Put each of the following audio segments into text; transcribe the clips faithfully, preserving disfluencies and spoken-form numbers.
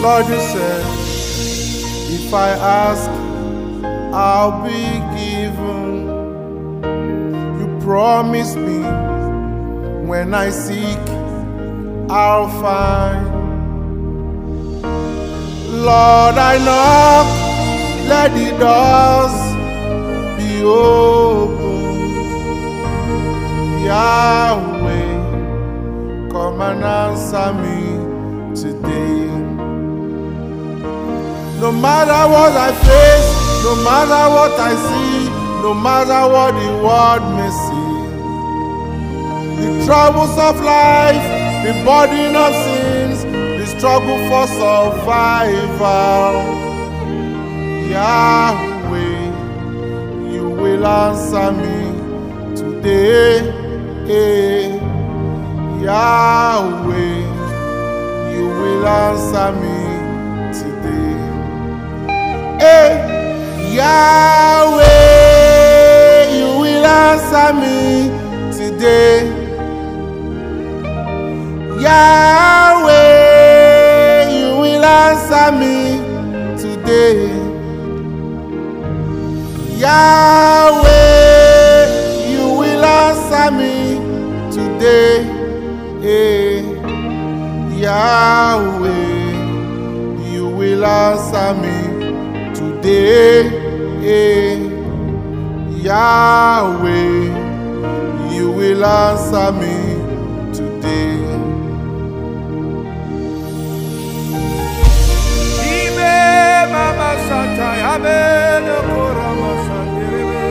Lord, you said, if I ask, I'll be given. You promised me, when I seek, I'll find. Lord, I knock, let the doors be open. Yahweh, come and answer me today. No matter what I face, no matter what I see, no matter what the world may see, the troubles of life, the burden of sins, the struggle for survival, Yahweh, you will answer me today. Yahweh, you will answer me today. Hey, Yahweh, you will answer me today. Yahweh, you will answer me today. Yahweh, you will answer me today. Yahweh, you will answer me today. Yahweh, you will answer me today. Ime mama sata yabe no korama sandirebe.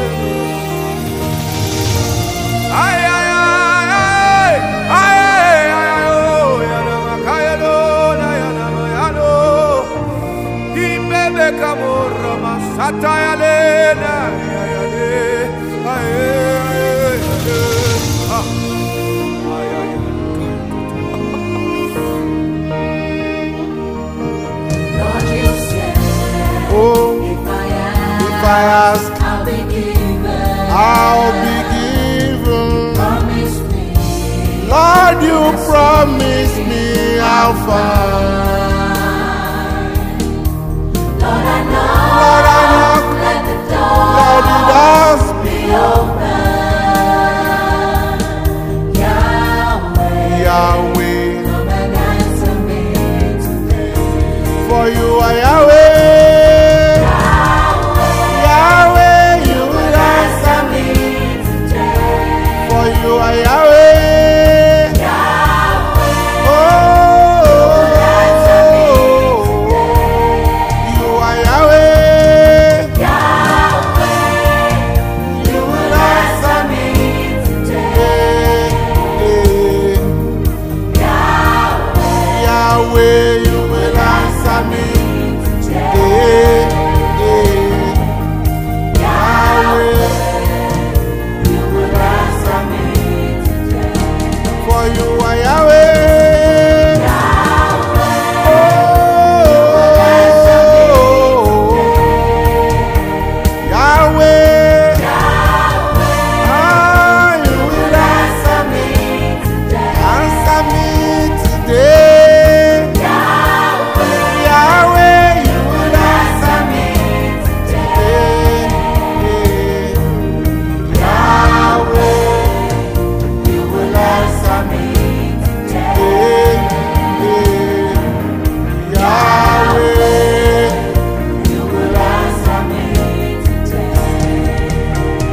Ay ay ay ay ay ay oh yana makaya do na yana mayano. Ime be kamora masata yale na yale ay ay ah ay ay. Lord, you said, Oh, if I ask, if I ask, I'll be given. I'll be given. Promise me, Lord, you promised me I'll find. Lord, I know, Lord, I knock, let the door let the doors be open. Yahweh, Yahweh, come and answer me today. for you are Yahweh. Yahweh, you will answer me. Today, For you are Yahweh. Oh, you are Yahweh. you will answer me today. Yahweh, you will answer me today. Yahweh, You will answer me today. for you are Yahweh. Oh, Yahweh, ah, you will answer me, answer me today. Yahweh, you will answer me today. Yahweh, you will answer me today. Yahweh, You will answer me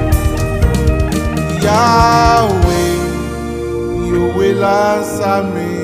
today. Yahweh, you will answer me